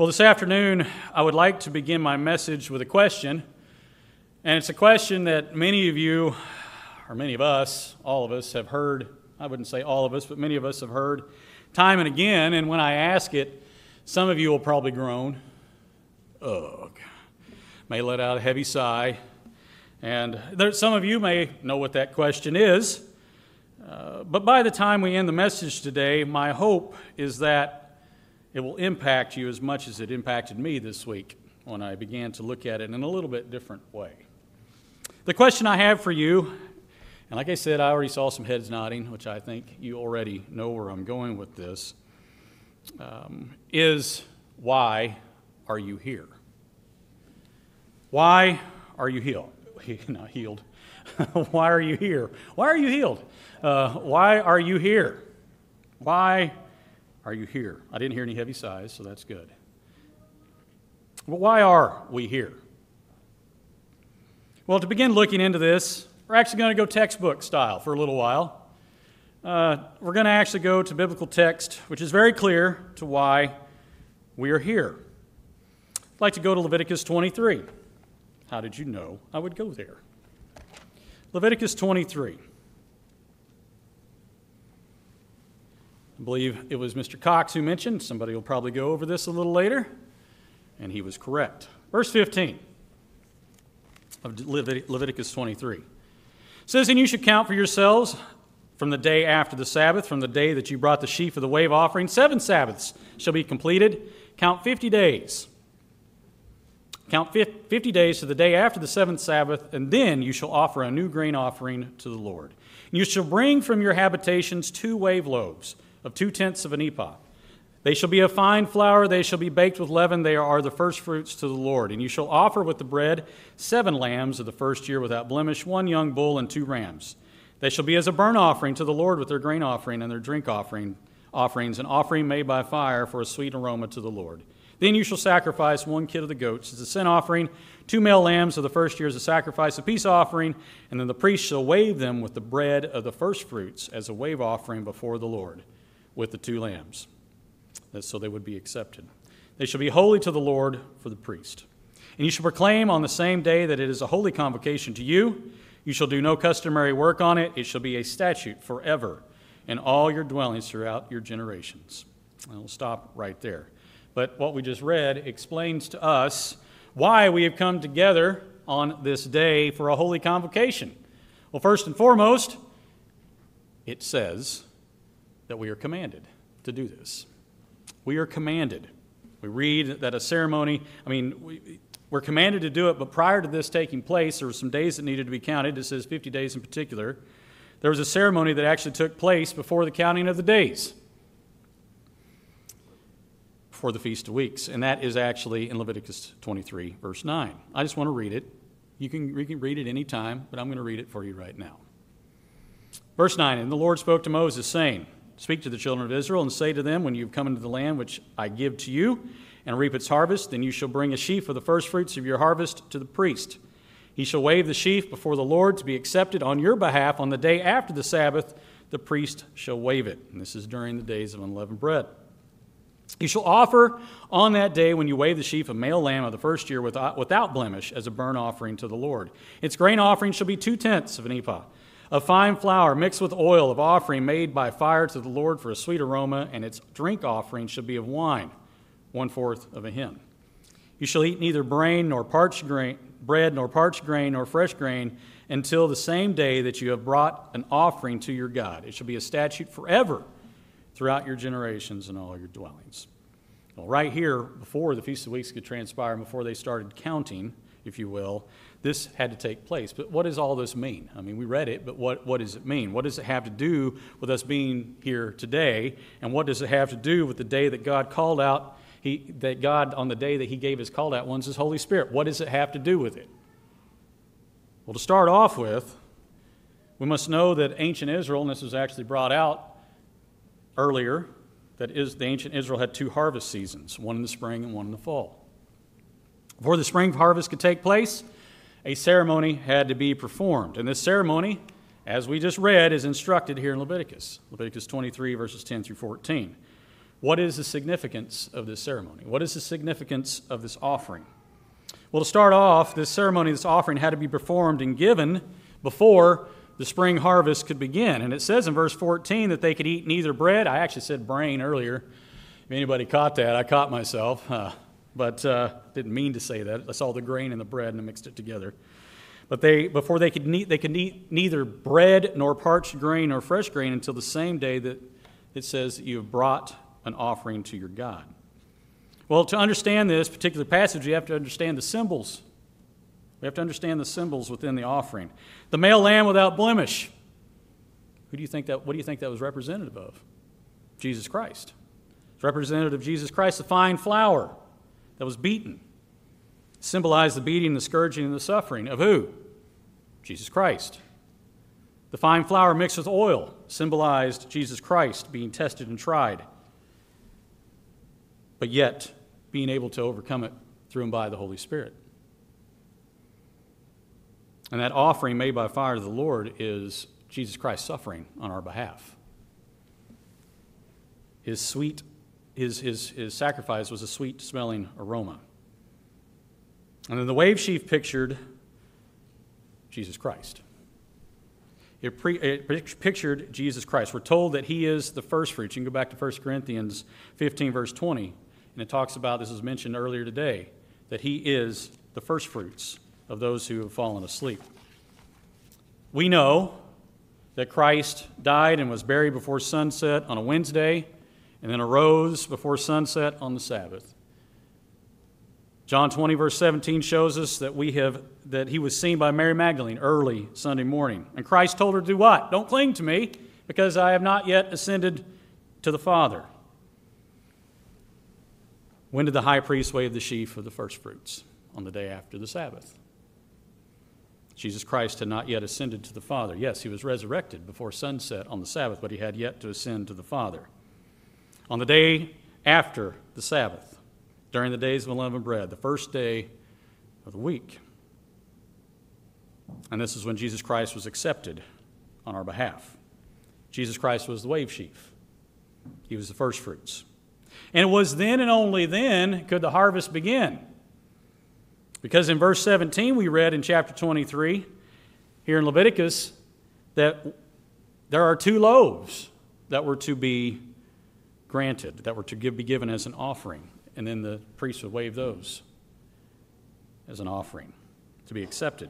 Well, this afternoon, I would like to begin my message with a question, and it's a question that many of you, or many of us, all of us have heard. I wouldn't say all of us, but many of us have heard time and again, and when I ask it, some of you will probably groan, ugh, may let out a heavy sigh, and some of you may know what that question is, but by the time we end the message today, my hope is that it will impact you as much as it impacted me this week when I began to look at it in a little bit different way. The question I have for you, and like I said, I already saw some heads nodding, which I think you already know where I'm going with this, is why are you here? Why are you healed? Not healed. Why are you here? Why are you healed? Why are you here? Why are you here? I didn't hear any heavy sighs, so that's good. But why are we here? Well, to begin looking into this, we're actually going to go textbook style for a little while. We're going to actually go to biblical text, which is very clear to why we are here. I'd like to go to Leviticus 23. How did you know I would go there? Leviticus 23. I believe it was Mr. Cox who mentioned, somebody will probably go over this a little later, and he was correct. Verse 15 of Leviticus 23 says, "And you should count for yourselves from the day after the Sabbath, from the day that you brought the sheaf of the wave offering, 7 Sabbaths shall be completed. Count 50 days. Count 50 days to the day after the 7th Sabbath, and then you shall offer a new grain offering to the Lord. And you shall bring from your habitations 2 wave loaves of 2/10 of an ephah. They shall be of fine flour, they shall be baked with leaven, they are the first fruits to the Lord. And you shall offer with the bread 7 lambs of the first year without blemish, 1 young bull and 2 rams. They shall be as a burnt offering to the Lord with their grain offering and their drink offerings, an offering made by fire for a sweet aroma to the Lord. Then you shall sacrifice 1 kid of the goats as a sin offering, 2 male lambs of the first year as a sacrifice, a peace offering, and then the priest shall wave them with the bread of the first fruits as a wave offering before the Lord with the 2 lambs, so they would be accepted. They shall be holy to the Lord for the priest. And you shall proclaim on the same day that it is a holy convocation to you. You shall do no customary work on it. It shall be a statute forever in all your dwellings throughout your generations." And we'll stop right there. But what we just read explains to us why we have come together on this day for a holy convocation. Well, first and foremost, it says that we are commanded to do this. We are commanded. We read that a ceremony, we're commanded to do it, but prior to this taking place, there were some days that needed to be counted. It says 50 days in particular. There was a ceremony that actually took place before the counting of the days, for the Feast of Weeks, and that is actually in Leviticus 23, verse 9. I just want to read it. You can read it any time, but I'm going to read it for you right now. Verse 9, "And the Lord spoke to Moses, saying, Speak to the children of Israel, and say to them, when you have come into the land which I give to you, and reap its harvest, then you shall bring a sheaf of the first fruits of your harvest to the priest. He shall wave the sheaf before the Lord to be accepted on your behalf on the day after the Sabbath. The priest shall wave it." And this is during the days of unleavened bread. "You shall offer on that day when you wave the sheaf a male lamb of the first year without blemish as a burnt offering to the Lord. Its grain offering shall be 2/10 of an ephah of fine flour mixed with oil of offering made by fire to the Lord for a sweet aroma, and its drink offering shall be of wine, 1/4 of a hin. You shall eat neither bread nor parched grain nor fresh grain until the same day that you have brought an offering to your God. It shall be a statute forever throughout your generations and all your dwellings." Well, right here, before the Feast of Weeks could transpire, and before they started counting, if you will, this had to take place. But what does all this mean? We read it, but what does it mean? What does it have to do with us being here today? And what does it have to do with the day that God called out, that God, on the day that he gave his called out ones, his Holy Spirit? What does it have to do with it? Well, to start off with, we must know that ancient Israel, and this was actually brought out earlier, that is, the ancient Israel had 2 harvest seasons, one in the spring and one in the fall. Before the spring harvest could take place, a ceremony had to be performed. And this ceremony, as we just read, is instructed here in Leviticus 23, verses 10 through 14. What is the significance of this ceremony? What is the significance of this offering? Well, to start off, this ceremony, this offering had to be performed and given before the spring harvest could begin. And it says in verse 14 that they could eat neither bread. I actually said brain earlier. If anybody caught that, I caught myself. But didn't mean to say that. I saw the grain and the bread and I mixed it together. But before they could eat neither bread nor parched grain nor fresh grain until the same day that it says that you have brought an offering to your God. Well, to understand this particular passage, you have to understand the symbols. We have to understand the symbols within the offering. The male lamb without blemish. What do you think that was representative of? Jesus Christ. It's representative of Jesus Christ. The fine flour that was beaten symbolized the beating, the scourging, and the suffering of who? Jesus Christ. The fine flour mixed with oil symbolized Jesus Christ being tested and tried, but yet being able to overcome it through and by the Holy Spirit. And that offering made by fire to the Lord is Jesus Christ suffering on our behalf. His sacrifice was a sweet-smelling aroma. And then the wave sheaf pictured Jesus Christ. It pictured Jesus Christ. We're told that he is the first fruits. You can go back to 1 Corinthians 15, verse 20, and it talks about, this was mentioned earlier today, that he is the first fruits of those who have fallen asleep. We know that Christ died and was buried before sunset on a Wednesday and then arose before sunset on the Sabbath. John 20, verse 17 shows us that he was seen by Mary Magdalene early Sunday morning. And Christ told her to do what? Don't cling to me, because I have not yet ascended to the Father. When did the high priest wave the sheaf of the first fruits? On the day after the Sabbath. Jesus Christ had not yet ascended to the Father. Yes, he was resurrected before sunset on the Sabbath, but he had yet to ascend to the Father. On the day after the Sabbath, during the days of unleavened bread, the first day of the week. And this is when Jesus Christ was accepted on our behalf. Jesus Christ was the wave sheaf. He was the first fruits. And it was then and only then could the harvest begin. Because in verse 17 we read in chapter 23, here in Leviticus, that there are 2 loaves that were to be granted, that were to be given as an offering. And then the priest would wave those as an offering to be accepted.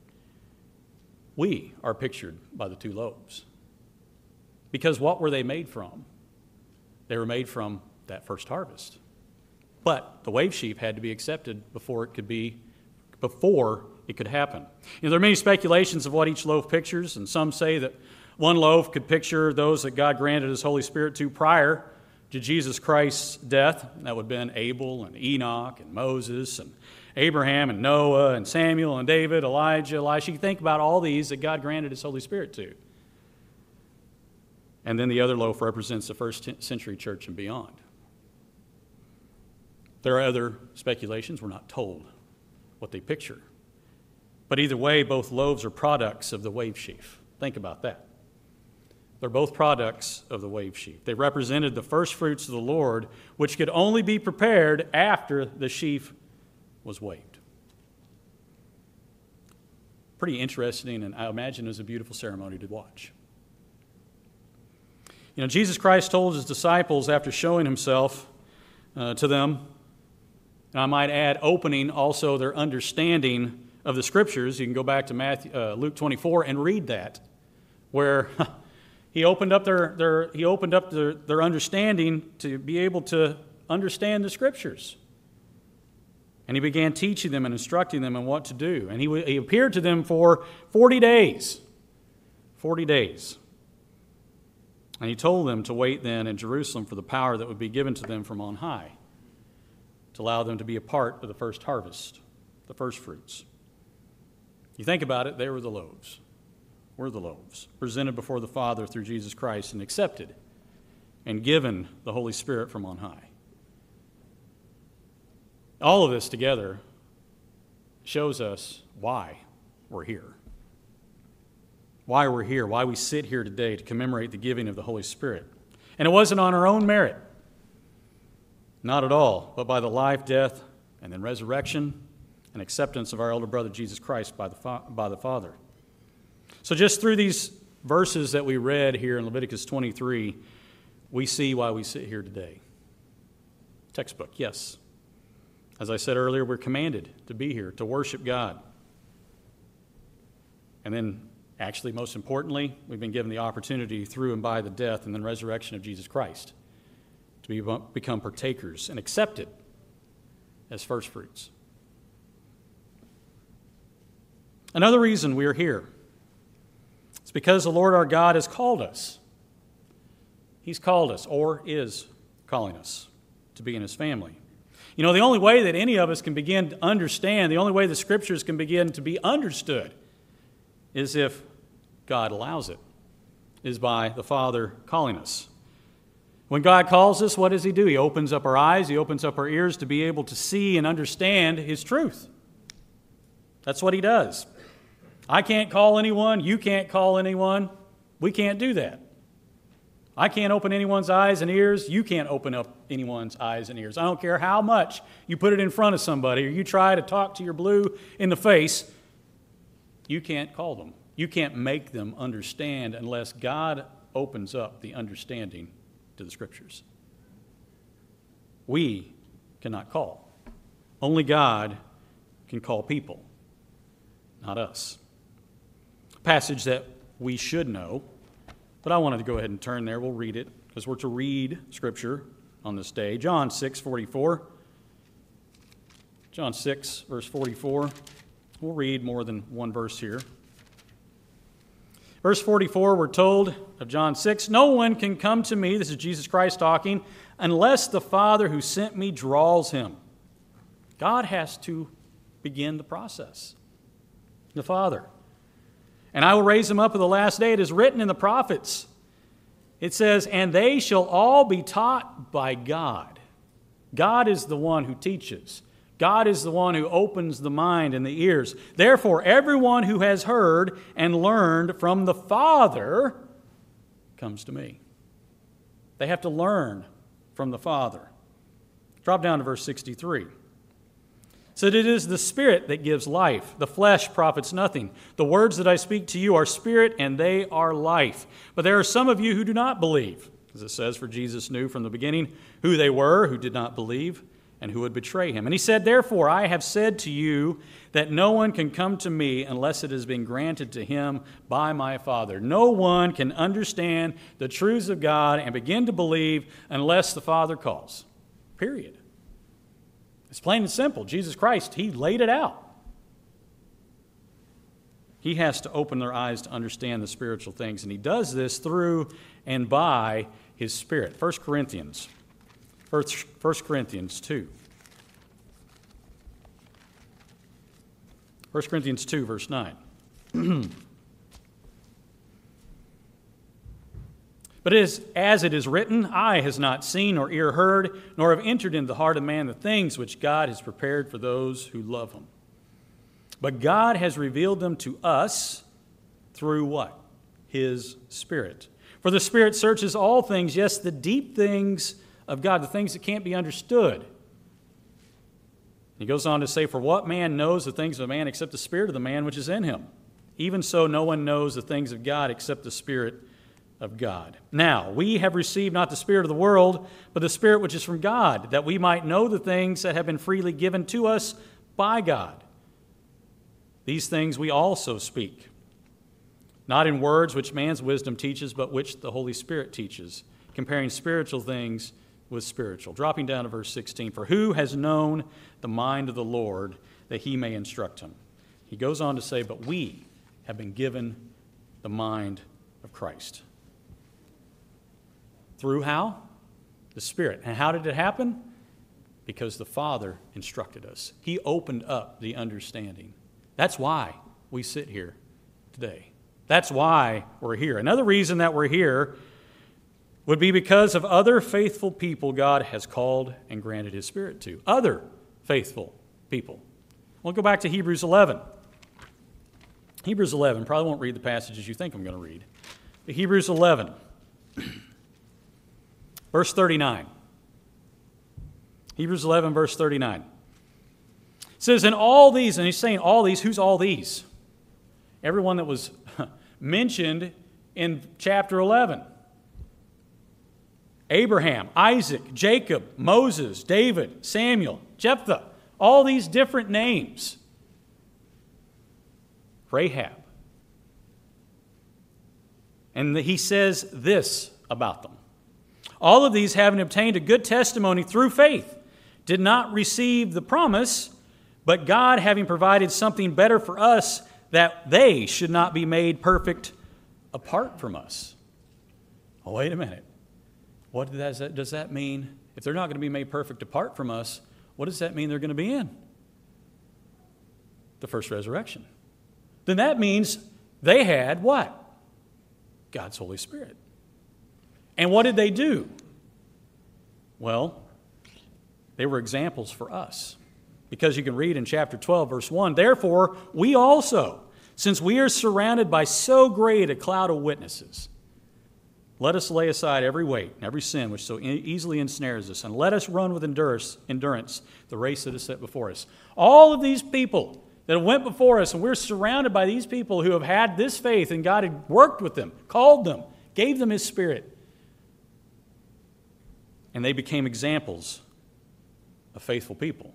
We are pictured by the 2 loaves. Because what were they made from? They were made from that first harvest. But the wave sheaf had to be accepted before it could happen. There are many speculations of what each loaf pictures, and some say that one loaf could picture those that God granted his Holy Spirit to prior to Jesus Christ's death. That would have been Abel and Enoch and Moses and Abraham and Noah and Samuel and David, Elijah, Elisha. You think about all these that God granted his Holy Spirit to. And then the other loaf represents the first century church and beyond. There are other speculations. We're not told what they picture. But either way, both loaves are products of the wave sheaf. Think about that. They're both products of the wave sheaf. They represented the first fruits of the Lord, which could only be prepared after the sheaf was waved. Pretty interesting, and I imagine it was a beautiful ceremony to watch. Jesus Christ told his disciples after showing himself to them, and I might add, opening also their understanding of the Scriptures. You can go back to Luke 24 and read that, where he opened up their understanding to be able to understand the Scriptures. And he began teaching them and instructing them on what to do. And he appeared to them for 40 days. 40 days. And he told them to wait then in Jerusalem for the power that would be given to them from on high, to allow them to be a part of the first harvest, the first fruits. You think about it, they were the loaves. We're the loaves, presented before the Father through Jesus Christ and accepted and given the Holy Spirit from on high. All of this together shows us why we're here. Why we're here, why we sit here today to commemorate the giving of the Holy Spirit. And it wasn't on our own merit. Not at all, but by the life, death, and then resurrection and acceptance of our elder brother Jesus Christ by the Father. So just through these verses that we read here in Leviticus 23, we see why we sit here today. Textbook, yes. As I said earlier, we're commanded to be here, to worship God. And then, actually, most importantly, we've been given the opportunity through and by the death and then resurrection of Jesus Christ to become partakers and accepted as first fruits. Another reason we are here is because the Lord our God has called us. He's called us, or is calling us, to be in His family. You know, the only way that any of us can begin to understand, the only way the Scriptures can begin to be understood is if God allows it, is by the Father calling us. When God calls us, what does He do? He opens up our eyes, He opens up our ears to be able to see and understand His truth. That's what He does. I can't call anyone, you can't call anyone. We can't do that. I can't open anyone's eyes and ears. You can't open up anyone's eyes and ears. I don't care how much you put it in front of somebody or you try to talk to your blue in the face. You can't call them. You can't make them understand unless God opens up the understanding to the Scriptures. We cannot call. Only God can call people, not us. A passage that we should know, but I wanted to go ahead and turn there. We'll read it because we're to read Scripture on this day. John 6:44. John 6, verse 44. We'll read more than one verse here. Verse 44, we're told of John 6, "No one can come to me," this is Jesus Christ talking, "unless the Father who sent me draws him." God has to begin the process. The Father. "And I will raise him up at the last day." It is written in the prophets. It says, "And they shall all be taught by God." God is the one who teaches. God is the one who opens the mind and the ears. "Therefore, everyone who has heard and learned from the Father comes to me." They have to learn from the Father. Drop down to verse 63. "So that it is the Spirit that gives life. The flesh profits nothing. The words that I speak to you are spirit, and they are life. But there are some of you who do not believe." As it says, for Jesus knew from the beginning who they were who did not believe and who would betray him. "And he said, Therefore, I have said to you that no one can come to me unless it has been granted to him by my Father. No one can understand the truths of God and begin to believe unless the Father calls." Period. It's plain and simple. Jesus Christ, He laid it out. He has to open their eyes to understand the spiritual things, and He does this through and by His Spirit. 1 Corinthians 2. 1 Corinthians 2, verse 9. "But as it is written, eye has not seen nor ear heard, nor have entered into the heart of man the things which God has prepared for those who love Him. But God has revealed them to us through" what? His Spirit. "For the Spirit searches all things, yes, the deep things of God," the things that can't be understood. He goes on to say, "For what man knows the things of man except the spirit of the man which is in him? Even so, no one knows the things of God except the Spirit of God. Now, we have received not the spirit of the world, but the Spirit which is from God, that we might know the things that have been freely given to us by God. These things we also speak, not in words which man's wisdom teaches, but which the Holy Spirit teaches, comparing spiritual things with spiritual." Dropping down to verse 16, "For who has known the mind of the Lord that He may instruct him?" He goes on to say, "But we have been given the mind of Christ." Through how? The Spirit. And how did it happen? Because the Father instructed us. He opened up the understanding. That's why we sit here today. That's why we're here. Another reason that we're here would be because of other faithful people God has called and granted His Spirit to. Other faithful people. We'll go back to Hebrews 11. Hebrews 11. Probably won't read the passages you think I'm going to read. But Hebrews 11. Verse 39. Hebrews 11, verse 39. It says, "In all these," and he's saying all these, who's all these? Everyone that was mentioned in chapter 11. Abraham, Isaac, Jacob, Moses, David, Samuel, Jephthah, all these different names. Rahab. And he says this about them. All of these, having obtained a good testimony through faith, did not receive the promise, but God, having provided something better for us, that they should not be made perfect apart from us. Oh, wait a minute. What does that mean? If they're not going to be made perfect apart from us, what does that mean they're going to be in? The first resurrection. Then that means they had what? God's Holy Spirit. And what did they do? Well, they were examples for us. Because you can read in chapter 12, verse 1, "Therefore, we also, since we are surrounded by so great a cloud of witnesses, let us lay aside every weight and every sin which so easily ensnares us, and let us run with endurance the race that is set before us." All of these people that went before us, and we're surrounded by these people who have had this faith, and God had worked with them, called them, gave them His Spirit. And they became examples of faithful people.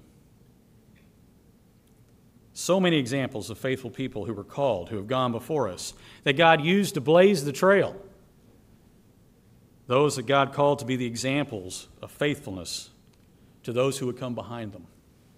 So many examples of faithful people who were called, who have gone before us, that God used to blaze the trail. Those that God called to be the examples of faithfulness to those who would come behind them.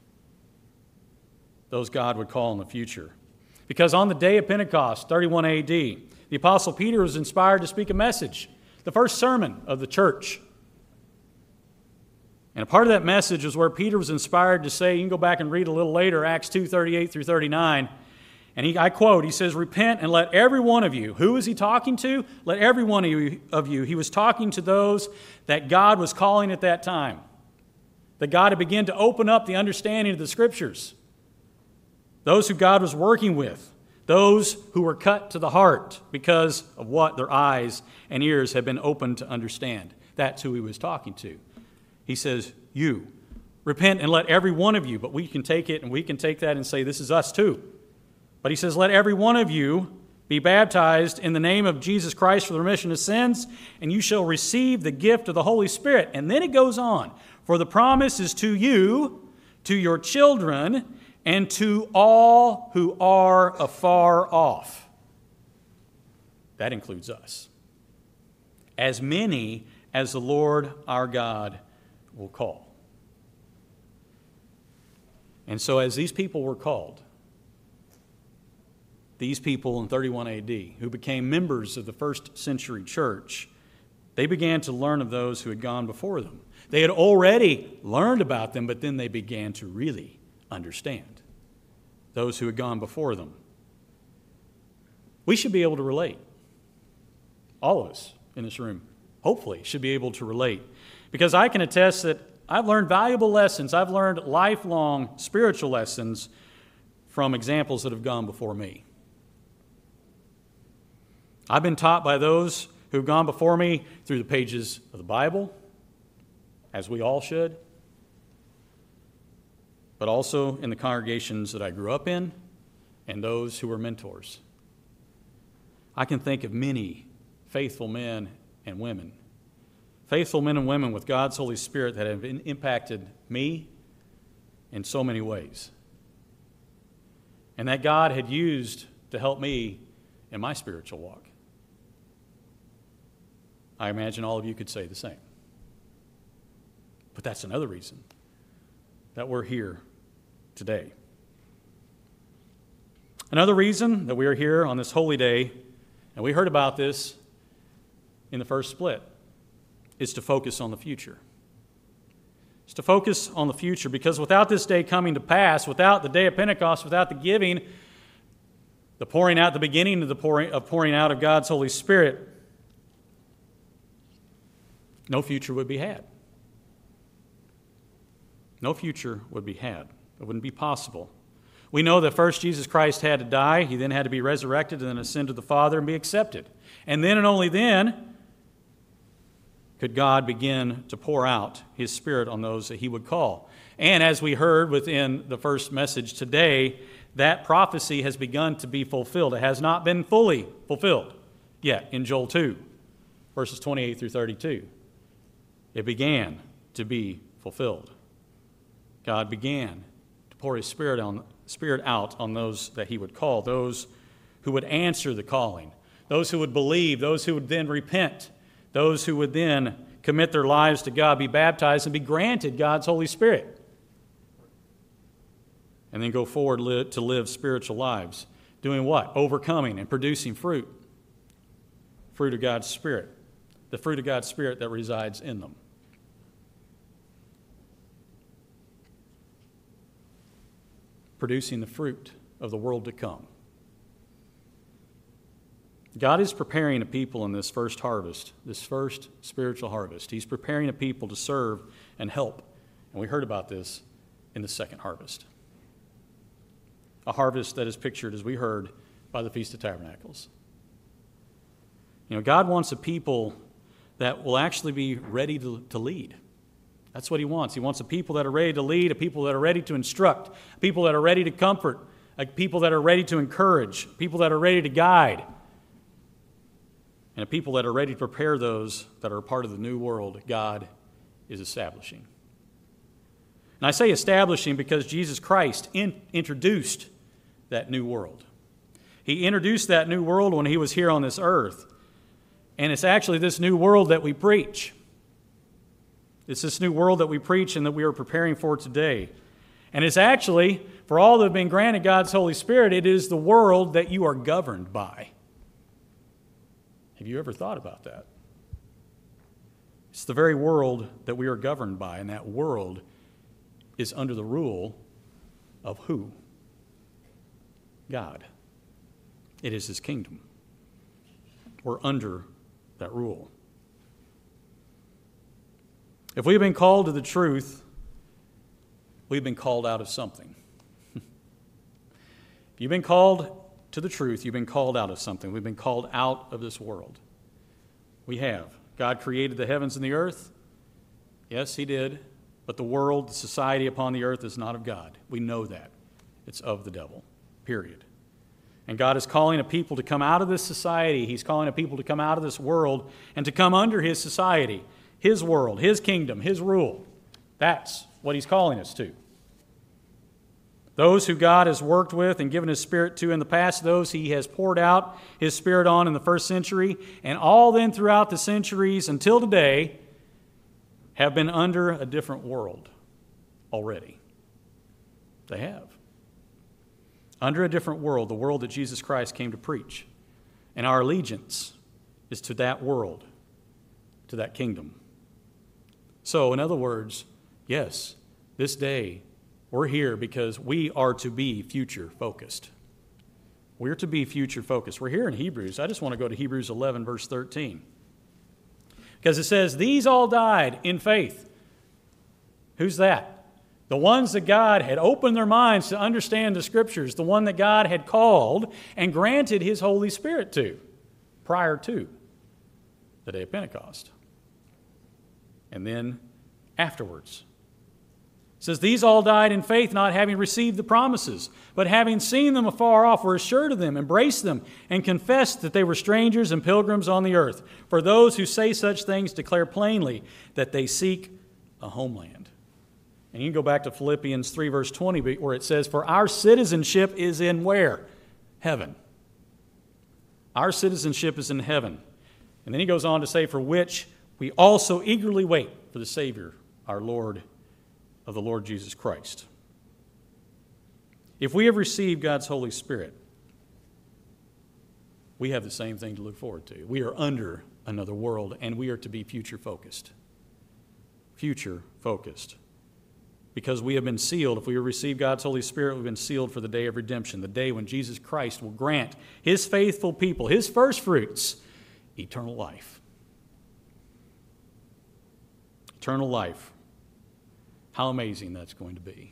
Those God would call in the future. Because on the day of Pentecost, 31 AD, the Apostle Peter was inspired to speak a message, the first sermon of the church. And a part of that message is where Peter was inspired to say, you can go back and read a little later, Acts 2, 38 through 39. And I quote, he says, "Repent and let every one of you," who is he talking to? Let every one of you. He was talking to those that God was calling at that time. That God had begun to open up the understanding of the Scriptures. Those who God was working with. Those who were cut to the heart because of what their eyes and ears had been opened to understand. That's who he was talking to. He says, you, repent and let every one of you, but we can take it and we can take that and say, this is us too. But he says, let every one of you be baptized in the name of Jesus Christ for the remission of sins, and you shall receive the gift of the Holy Spirit. And then it goes on, for the promise is to you, to your children, and to all who are afar off. That includes us. As many as the Lord our God will call. And so as these people were called, these people in 31 AD, who became members of the first century church, they began to learn of those who had gone before them. They had already learned about them, but then they began to really understand those who had gone before them. We should be able to relate. All of us in this room, hopefully, should be able to relate. Because I can attest that I've learned valuable lessons. I've learned lifelong spiritual lessons from examples that have gone before me. I've been taught by those who've gone before me through the pages of the Bible, as we all should, but also in the congregations that I grew up in and those who were mentors. I can think of many faithful men and women with God's Holy Spirit that have impacted me in so many ways, and that God had used to help me in my spiritual walk. I imagine all of you could say the same. But that's another reason that we're here today. Another reason that we are here on this holy day, and we heard about this in the first split, is to focus on the future. It's to focus on the future, because without this day coming to pass, without the day of Pentecost, without the giving, the pouring out, the beginning of the pouring out of God's Holy Spirit, no future would be had. No future would be had. It wouldn't be possible. We know that first Jesus Christ had to die. He then had to be resurrected and then ascend to the Father and be accepted. And then and only then could God begin to pour out His Spirit on those that He would call. And as we heard within the first message today, that prophecy has begun to be fulfilled. It has not been fully fulfilled yet in Joel 2, verses 28 through 32. It began to be fulfilled. God began to pour His Spirit out on those that He would call, those who would answer the calling, those who would believe, those who would then repent, those who would then commit their lives to God, be baptized, and be granted God's Holy Spirit. And then go forward to live spiritual lives. Doing what? Overcoming and producing fruit. Fruit of God's Spirit. The fruit of God's Spirit that resides in them. Producing the fruit of the world to come. God is preparing a people in this first harvest, this first spiritual harvest. He's preparing a people to serve and help. And we heard about this in the second harvest. A harvest that is pictured, as we heard, by the Feast of Tabernacles. God wants a people that will actually be ready to lead. That's what He wants. He wants a people that are ready to lead, a people that are ready to instruct, people that are ready to comfort, people that are ready to encourage, people that are ready to guide, and a people that are ready to prepare those that are a part of the new world God is establishing. And I say establishing because Jesus Christ introduced that new world. He introduced that new world when He was here on this earth. And it's actually this new world that we preach. It's this new world that we preach and that we are preparing for today. And it's actually, for all that have been granted God's Holy Spirit, it is the world that you are governed by. Have you ever thought about that? It's the very world that we are governed by, and that world is under the rule of who? God. It is His kingdom. We're under that rule. If we've been called to the truth, we've been called out of something. If you've been called to the truth, you've been called out of something. We've been called out of this world. We have. God created the heavens and the earth. Yes, He did. But the world, the society upon the earth is not of God. We know that. It's of the devil. Period. And God is calling a people to come out of this society. He's calling a people to come out of this world and to come under His society, His world, His kingdom, His rule. That's what He's calling us to. Those who God has worked with and given His Spirit to in the past, those He has poured out His Spirit on in the first century, and all then throughout the centuries until today, have been under a different world already. They have. Under a different world, the world that Jesus Christ came to preach. And our allegiance is to that world, to that kingdom. So, in other words, yes, this day we're here because we are to be future-focused. We're to be future-focused. We're here in Hebrews. I just want to go to Hebrews 11, verse 13. Because it says, these all died in faith. Who's that? The ones that God had opened their minds to understand the Scriptures, the one that God had called and granted His Holy Spirit to prior to the day of Pentecost. And then afterwards. It says, these all died in faith, not having received the promises, but having seen them afar off, were assured of them, embraced them, and confessed that they were strangers and pilgrims on the earth. For those who say such things declare plainly that they seek a homeland. And you can go back to Philippians 3, verse 20, where it says, for our citizenship is in where? Heaven. Our citizenship is in heaven. And then he goes on to say, for which we also eagerly wait for the Savior, our Lord, of the Lord Jesus Christ. If we have received God's Holy Spirit, we have the same thing to look forward to. We are under another world, and we are to be future-focused. Future-focused. Because we have been sealed. If we have received God's Holy Spirit, we've been sealed for the day of redemption, the day when Jesus Christ will grant His faithful people, His first fruits, eternal life. Eternal life. How amazing that's going to be.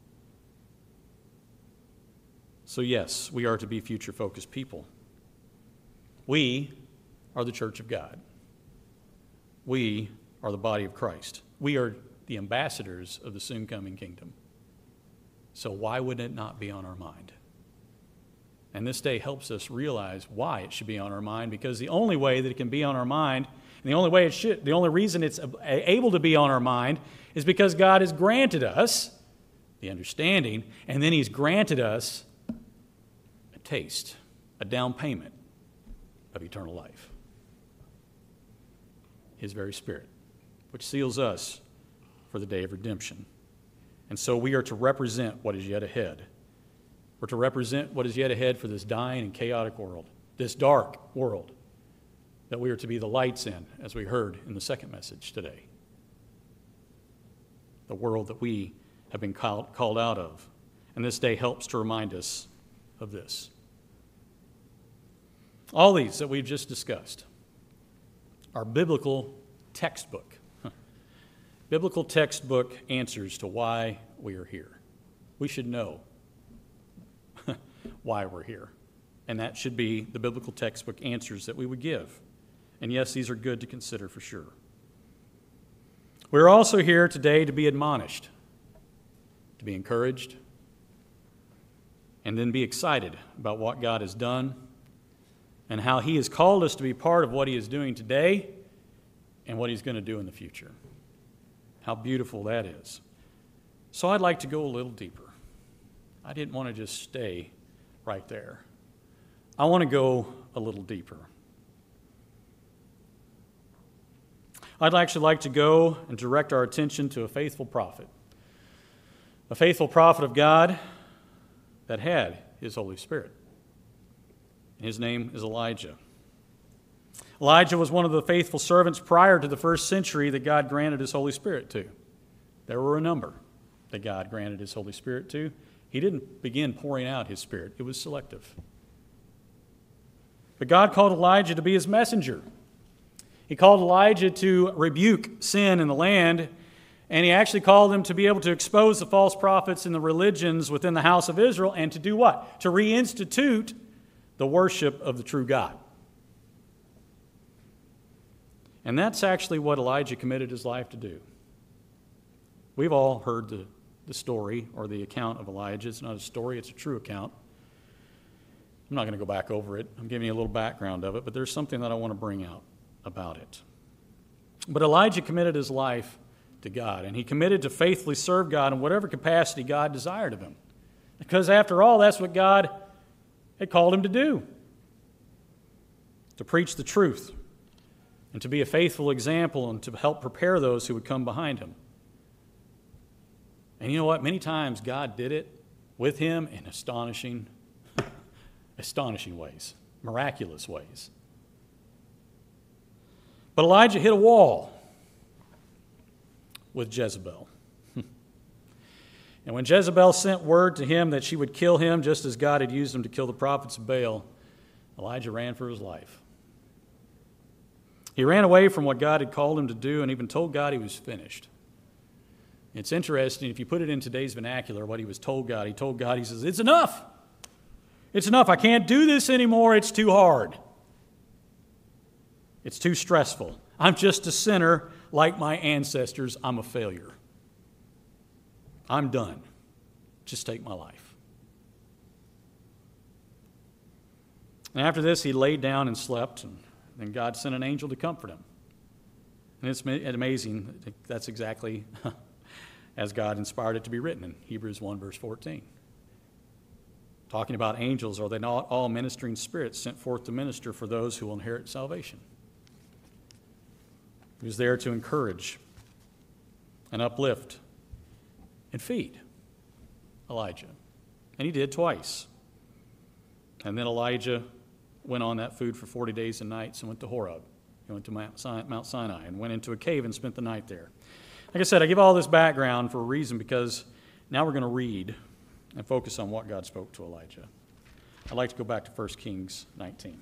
So yes, we are to be future-focused people. We are the church of God. we are the body of Christ. We are the ambassadors of the soon-coming kingdom. So why would it not be on our mind? And this day helps us realize why it should be on our mind, because the only way that it can be on our mind, and the only reason it's able to be on our mind is because God has granted us the understanding, and then He's granted us a taste, a down payment of eternal life. His very Spirit, which seals us for the day of redemption. And so we are to represent what is yet ahead. We're to represent what is yet ahead for this dying and chaotic world, this dark world that we are to be the lights in, as we heard in the second message today. The world that we have been called out of. And this day helps to remind us of this. All these that we've just discussed are biblical textbook. Biblical textbook answers to why we are here. We should know why we're here. And that should be the biblical textbook answers that we would give. And yes, these are good to consider for sure. We're also here today to be admonished, to be encouraged, and then be excited about what God has done and how He has called us to be part of what He is doing today and what He's going to do in the future. How beautiful that is. So I'd like to go a little deeper. I didn't want to just stay right there. I want to go a little deeper. I'd actually like to go and direct our attention to a faithful prophet of God that had His Holy Spirit. His name is Elijah. Elijah was one of the faithful servants prior to the first century that God granted His Holy Spirit to. There were a number that God granted His Holy Spirit to. He didn't begin pouring out His Spirit. It was selective. But God called Elijah to be His messenger. He called Elijah to rebuke sin in the land, and He actually called him to be able to expose the false prophets and the religions within the house of Israel, and to do what? To reinstitute the worship of the true God. And that's actually what Elijah committed his life to do. We've all heard the story or the account of Elijah. It's not a story, it's a true account. I'm not going to go back over it. I'm giving you a little background of it, but there's something that I want to bring out about it. But Elijah committed his life to God, and he committed to faithfully serve God in whatever capacity God desired of him. Because after all, that's what God had called him to do. To preach the truth, and to be a faithful example, and to help prepare those who would come behind him. And you know what? Many times God did it with him in astonishing ways, miraculous ways. But Elijah hit a wall with Jezebel. And when Jezebel sent word to him that she would kill him just as God had used him to kill the prophets of Baal, Elijah ran for his life. He ran away from what God had called him to do and even told God he was finished. It's interesting, if you put it in today's vernacular, what he told God, he says, it's enough. It's enough. I can't do this anymore. It's too hard. It's too stressful. I'm just a sinner like my ancestors. I'm a failure. I'm done. Just take my life. And after this, he laid down and slept, and then God sent an angel to comfort him. And it's amazing. That's exactly as God inspired it to be written in Hebrews 1, verse 14. Talking about angels, are they not all ministering spirits sent forth to minister for those who will inherit salvation? He was there to encourage and uplift and feed Elijah. And he did twice. And then Elijah went on that food for 40 days and nights and went to Horeb. He went to Mount Sinai and went into a cave and spent the night there. Like I said, I give all this background for a reason, because now we're going to read and focus on what God spoke to Elijah. I'd like to go back to 1 Kings 19.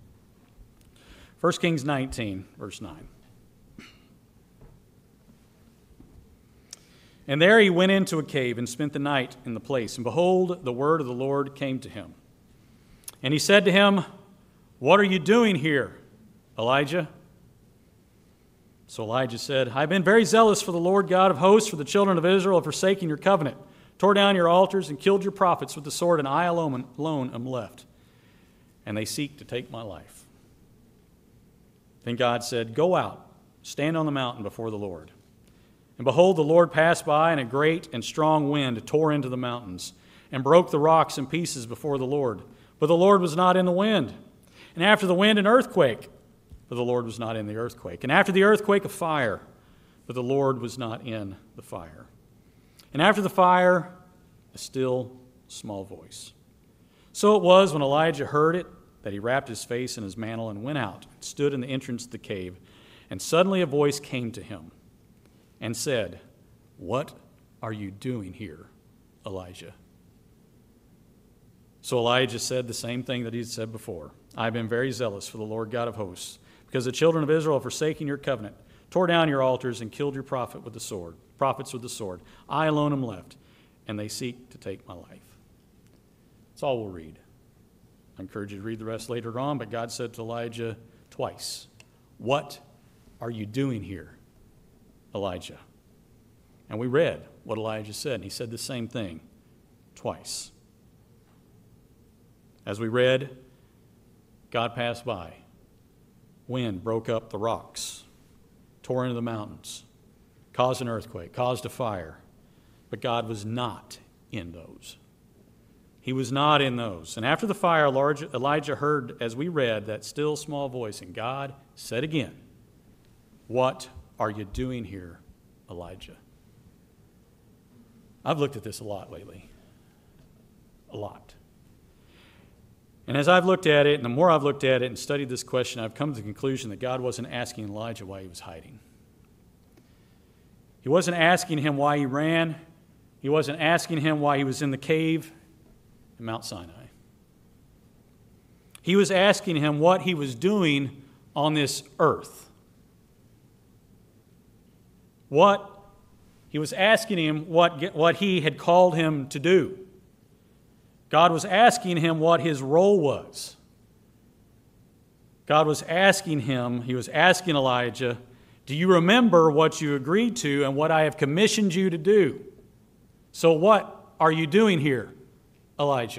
1 Kings 19, verse 9. And there he went into a cave and spent the night in the place. And behold, the word of the Lord came to him. And he said to him, "What are you doing here, Elijah?" So Elijah said, I've been very zealous for the Lord God of hosts, for the children of Israel have forsaken your covenant, tore down your altars, and killed your prophets with the sword, and I alone am left, and they seek to take my life. Then God said, Go out, stand on the mountain before the Lord. And behold, the Lord passed by, and a great and strong wind tore into the mountains, and broke the rocks in pieces before the Lord. But the Lord was not in the wind. And after the wind, an earthquake. But the Lord was not in the earthquake. And after the earthquake, a fire. But the Lord was not in the fire. And after the fire, a still small voice. So it was when Elijah heard it that he wrapped his face in his mantle and went out and stood in the entrance of the cave. And suddenly a voice came to him and said, What are you doing here, Elijah? So Elijah said the same thing that he had said before. I have been very zealous for the Lord God of hosts, because the children of Israel have forsaken your covenant, tore down your altars, and killed your prophets with the sword. I alone am left, and they seek to take my life. That's all we'll read. I encourage you to read the rest later on, but God said to Elijah twice, What are you doing here, Elijah? And we read what Elijah said, and he said the same thing twice. As we read, God passed by. Wind broke up the rocks, tore into the mountains, caused an earthquake, caused a fire. But God was not in those. He was not in those. And after the fire, Elijah heard, as we read, that still small voice. And God said again, What are you doing here, Elijah? I've looked at this a lot lately. A lot. And as I've looked at it, and the more I've looked at it and studied this question, I've come to the conclusion that God wasn't asking Elijah why he was hiding. He wasn't asking him why he ran. He wasn't asking him why he was in the cave in Mount Sinai. He was asking him what he was doing on this earth. He was asking him what he had called him to do. God was asking him what his role was. God was asking him, he was asking Elijah, do you remember what you agreed to and what I have commissioned you to do? So what are you doing here, Elijah?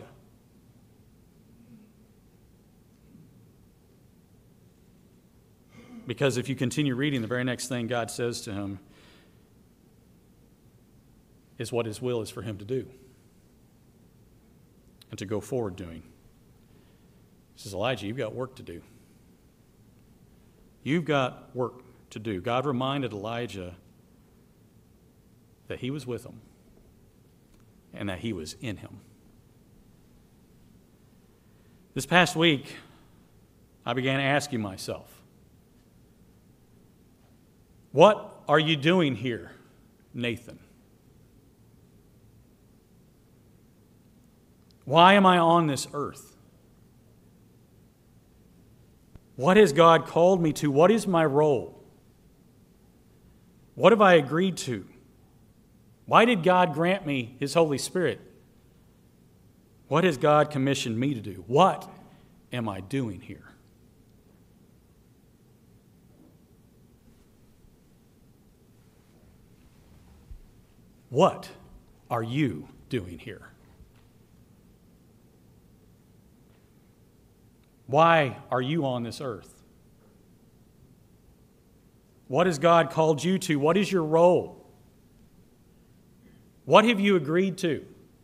Because if you continue reading, the very next thing God says to him is what his will is for him to do and to go forward doing. He says, Elijah, you've got work to do. You've got work to do. God reminded Elijah that he was with him and that he was in him. This past week, I began asking myself, what are you doing here, Nathan? Why am I on this earth? What has God called me to? What is my role? What have I agreed to? Why did God grant me His Holy Spirit? What has God commissioned me to do? What am I doing here? What are you doing here? Why are you on this earth? What has God called you to? What is your role? What have you agreed to?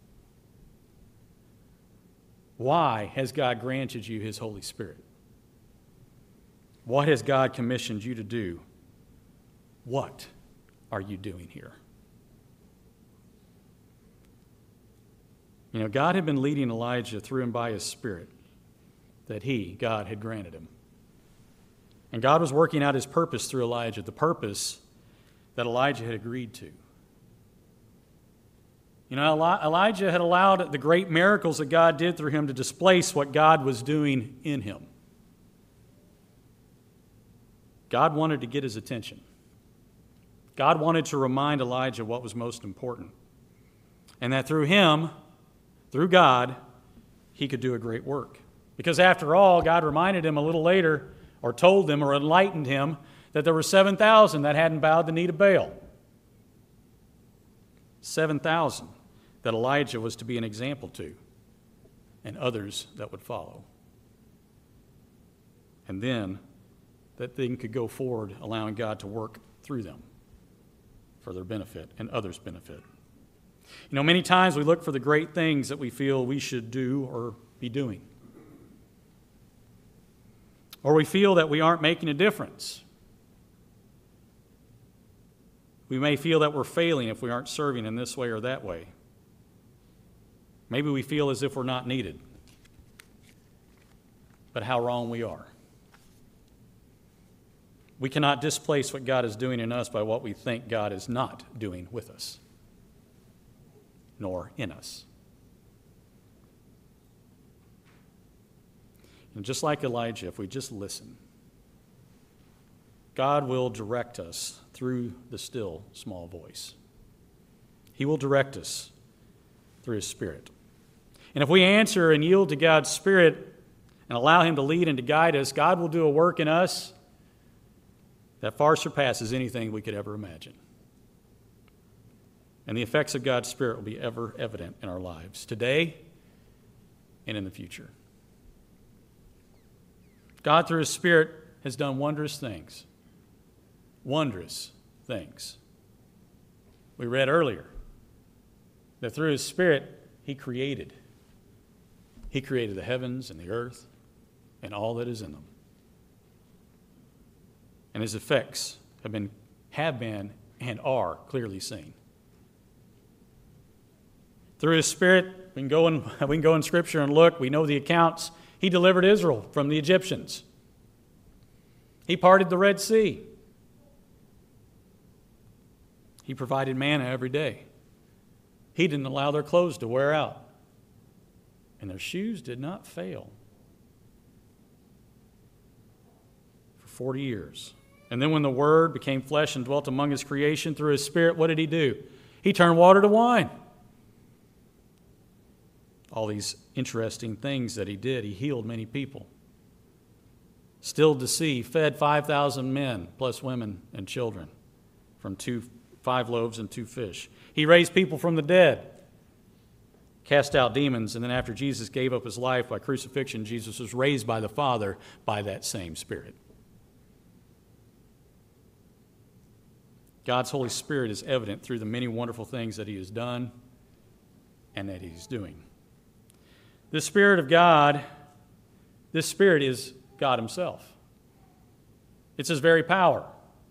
Why has God granted you His Holy Spirit? What has God commissioned you to do? What are you doing here? You know, God had been leading Elijah through and by His Spirit that God had granted him. And God was working out His purpose through Elijah, the purpose that Elijah had agreed to. You know, Elijah had allowed the great miracles that God did through him to displace what God was doing in him. God wanted to get his attention. God wanted to remind Elijah what was most important. And that through him, through God, he could do a great work. Because after all, God reminded him a little later, or told him, or enlightened him, that there were 7,000 that hadn't bowed the knee to Baal. 7,000 that Elijah was to be an example to, and others that would follow. And then that thing could go forward, allowing God to work through them for their benefit and others' benefit. You know, many times we look for the great things that we feel we should do or be doing. Or we feel that we aren't making a difference. We may feel that we're failing if we aren't serving in this way or that way. Maybe we feel as if we're not needed. But how wrong we are. We cannot displace what God is doing in us by what we think God is not doing with us, nor in us. And just like Elijah, if we just listen, God will direct us through the still small voice. He will direct us through His Spirit. And if we answer and yield to God's Spirit and allow Him to lead and to guide us, God will do a work in us that far surpasses anything we could ever imagine. And the effects of God's Spirit will be ever evident in our lives, today and in the future. God, through His Spirit, has done wondrous things. Wondrous things. We read earlier that through His Spirit, He created. He created the heavens and the earth and all that is in them. And His effects have been and are clearly seen. Through His Spirit, we can go in Scripture and look. We know the accounts. He delivered Israel from the Egyptians. He parted the Red Sea. He provided manna every day. He didn't allow their clothes to wear out. And their shoes did not fail. For 40 years. And then when the Word became flesh and dwelt among His creation through His Spirit, what did He do? He turned water to wine. All these interesting things that He did. He healed many people. Stilled the sea, fed 5,000 men, plus women and children, from 5 loaves and 2 fish. He raised people from the dead, cast out demons, and then after Jesus gave up His life by crucifixion, Jesus was raised by the Father by that same Spirit. God's Holy Spirit is evident through the many wonderful things that He has done and that He's doing. This Spirit of God, this Spirit is God Himself. It's His very power.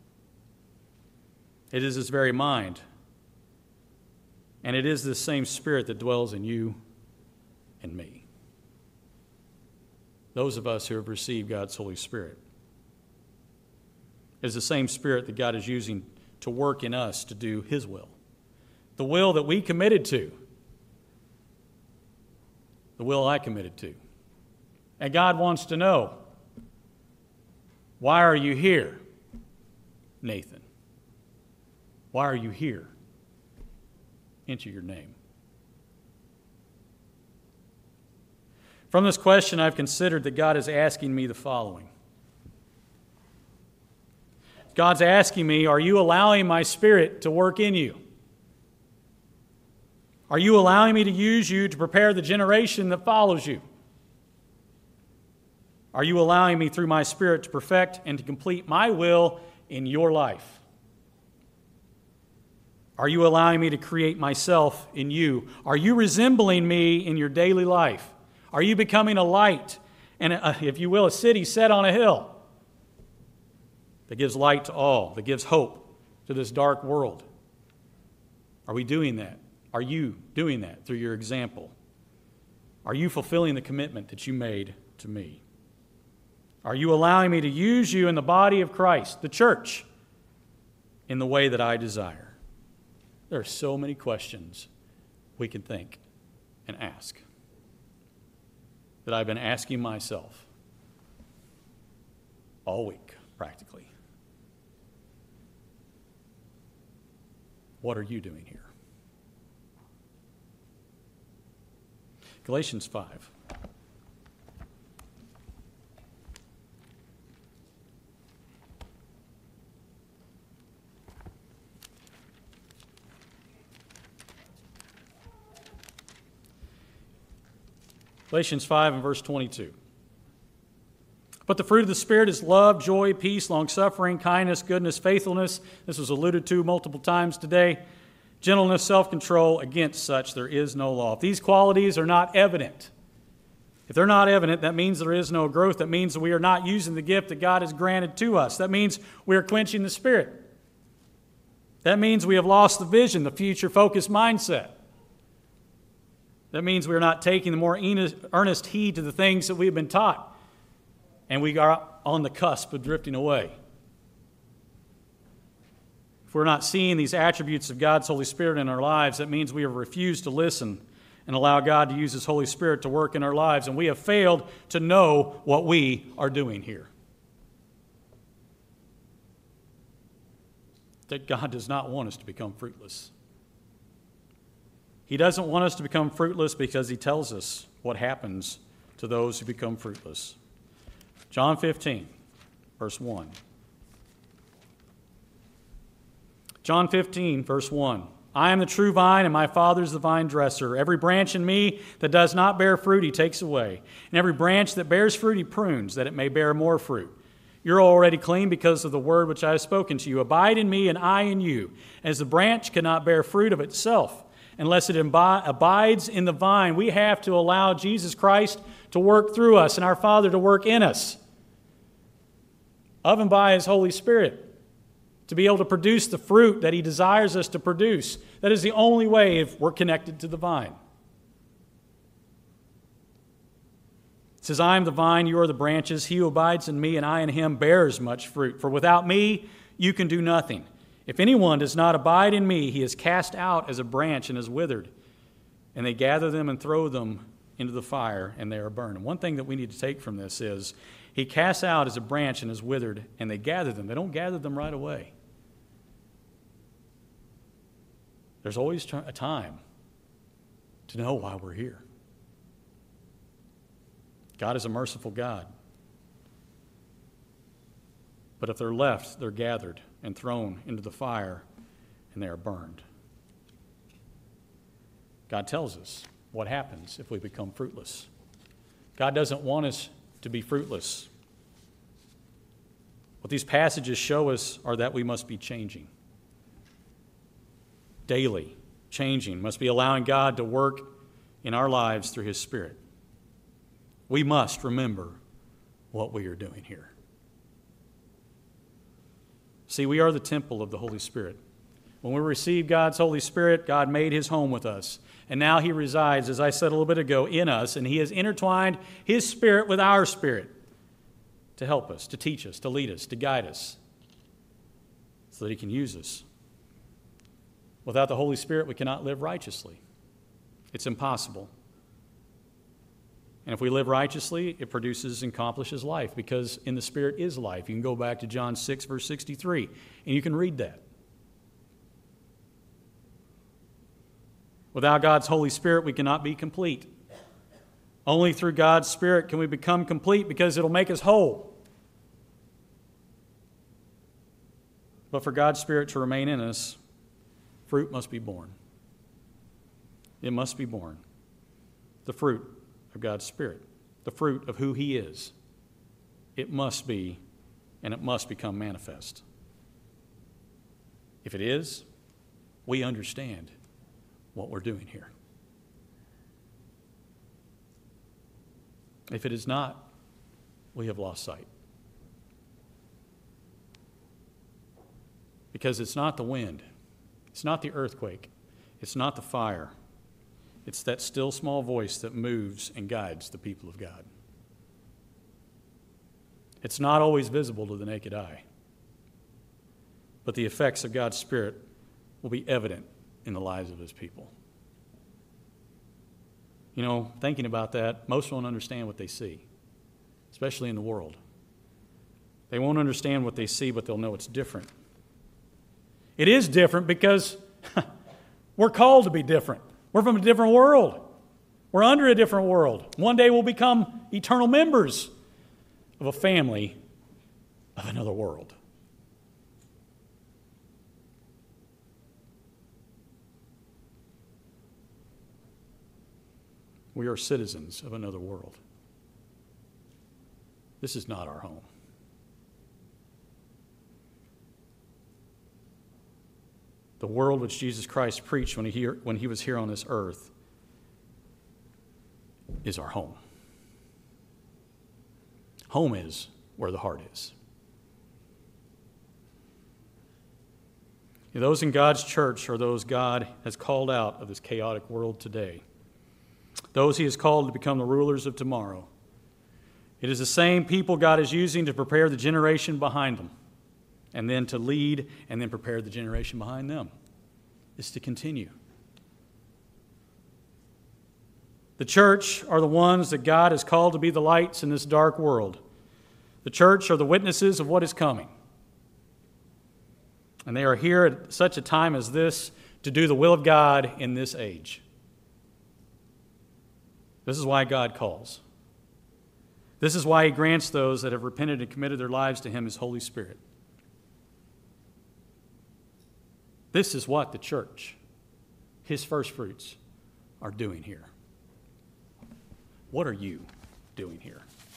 It is His very mind. And it is this same Spirit that dwells in you and me. Those of us who have received God's Holy Spirit. It is the same Spirit that God is using to work in us to do His will. The will that we committed to. The will I committed to. And God wants to know, why are you here, Nathan? Why are you here? Enter your name. From this question, I've considered that God is asking me the following. God's asking me, are you allowing my Spirit to work in you? Are you allowing me to use you to prepare the generation that follows you? Are you allowing me through my Spirit to perfect and to complete my will in your life? Are you allowing me to create myself in you? Are you resembling me in your daily life? Are you becoming a light and, if you will, a city set on a hill that gives light to all, that gives hope to this dark world? Are we doing that? Are you doing that through your example? Are you fulfilling the commitment that you made to me? Are you allowing me to use you in the body of Christ, the church, in the way that I desire? There are so many questions we can think and ask that I've been asking myself all week, practically. What are you doing here? Galatians 5. Galatians 5 and verse 22. But the fruit of the Spirit is love, joy, peace, long-suffering, kindness, goodness, faithfulness. This was alluded to multiple times today. Gentleness, self-control. Against such there is no law. If these qualities are not evident, if they're not evident, that means there is no growth. That means that we are not using the gift that God has granted to us. That means we are quenching the Spirit. That means we have lost the vision, the future-focused mindset. That means we are not taking the more earnest heed to the things that we have been taught. And we are on the cusp of drifting away. If we're not seeing these attributes of God's Holy Spirit in our lives, that means we have refused to listen and allow God to use His Holy Spirit to work in our lives. And we have failed to know what we are doing here. That God does not want us to become fruitless. He doesn't want us to become fruitless because He tells us what happens to those who become fruitless. John 15, verse 1. John 15, verse 1. I am the true vine, and my Father is the vine dresser. Every branch in me that does not bear fruit, He takes away. And every branch that bears fruit, He prunes, that it may bear more fruit. You're already clean because of the word which I have spoken to you. Abide in me, and I in you. As the branch cannot bear fruit of itself unless it abides in the vine, we have to allow Jesus Christ to work through us and our Father to work in us, of and by His Holy Spirit, to be able to produce the fruit that He desires us to produce. That is the only way if we're connected to the vine. It says, I am the vine, you are the branches. He who abides in me and I in him bears much fruit. For without me you can do nothing. If anyone does not abide in me, he is cast out as a branch and is withered. And they gather them and throw them into the fire, and they are burned. And one thing that we need to take from this is, he casts out as a branch and is withered, and they gather them. They don't gather them right away. There's always a time to know why we're here. God is a merciful God. But if they're left, they're gathered and thrown into the fire, and they are burned. God tells us what happens if we become fruitless. God doesn't want us to be fruitless. What these passages show us are that we must be changing. Daily changing, must be allowing God to work in our lives through His Spirit. We must remember what we are doing here. See, we are the temple of the Holy Spirit. When we receive God's Holy Spirit, God made His home with us. And now He resides, as I said a little bit ago, in us, and He has intertwined His Spirit with our spirit to help us, to teach us, to lead us, to guide us, so that He can use us. Without the Holy Spirit, we cannot live righteously. It's impossible. And if we live righteously, it produces and accomplishes life, because in the Spirit is life. You can go back to John 6, verse 63, and you can read that. Without God's Holy Spirit, we cannot be complete. Only through God's Spirit can we become complete, because it'll make us whole. But for God's Spirit to remain in us, fruit must be born. It must be born. The fruit of God's Spirit, the fruit of who He is. It must be, and it must become manifest. If it is, we understand what we're doing here. If it is not, we have lost sight. Because it's not the wind, it's not the earthquake, it's not the fire. It's that still small voice that moves and guides the people of God. It's not always visible to the naked eye, but the effects of God's Spirit will be evident in the lives of His people. You know, thinking about that, most won't understand what they see, especially in the world. They won't understand what they see, but they'll know it's different. It is different because we're called to be different. We're from a different world. We're under a different world. One day we'll become eternal members of a family of another world. We are citizens of another world. This is not our home. The world which Jesus Christ preached when he was here on this earth is our home. Home is where the heart is. Those in God's church are those God has called out of this chaotic world today. Those he has called to become the rulers of tomorrow. It is the same people God is using to prepare the generation behind them, and then to lead and then prepare the generation behind them. It's to continue. The church are the ones that God has called to be the lights in this dark world. The church are the witnesses of what is coming. And they are here at such a time as this to do the will of God in this age. This is why God calls. This is why he grants those that have repented and committed their lives to him his Holy Spirit. This is what the church, his first fruits, are doing here. What are you doing here?